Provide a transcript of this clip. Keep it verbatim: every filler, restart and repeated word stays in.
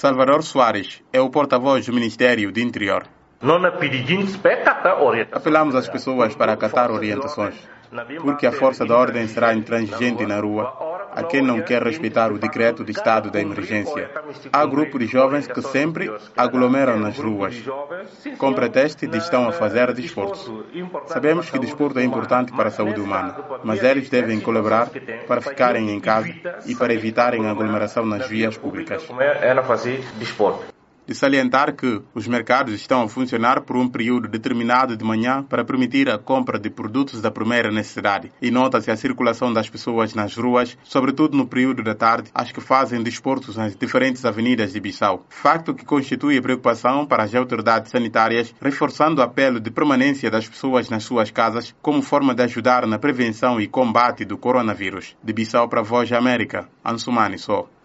Salvador Soares é o porta-voz do Ministério do Interior. Apelamos às pessoas para acatar orientações, porque a força da ordem será intransigente na rua a quem não quer respeitar o decreto de estado da emergência. Há grupo de jovens que sempre aglomeram nas ruas, com pretexto de estão a fazer desporto. Sabemos que desporto é importante para a saúde humana, mas eles devem colaborar para ficarem em casa e para evitarem a aglomeração nas vias públicas. De salientar que os mercados estão a funcionar por um período determinado de manhã para permitir a compra de produtos da primeira necessidade e nota-se a circulação das pessoas nas ruas, sobretudo no período da tarde, as que fazem desportos nas diferentes avenidas de Bissau. Facto que constitui preocupação para as autoridades sanitárias, reforçando o apelo de permanência das pessoas nas suas casas como forma de ajudar na prevenção e combate do coronavírus. De Bissau para a Voz da América, Ansumani Só.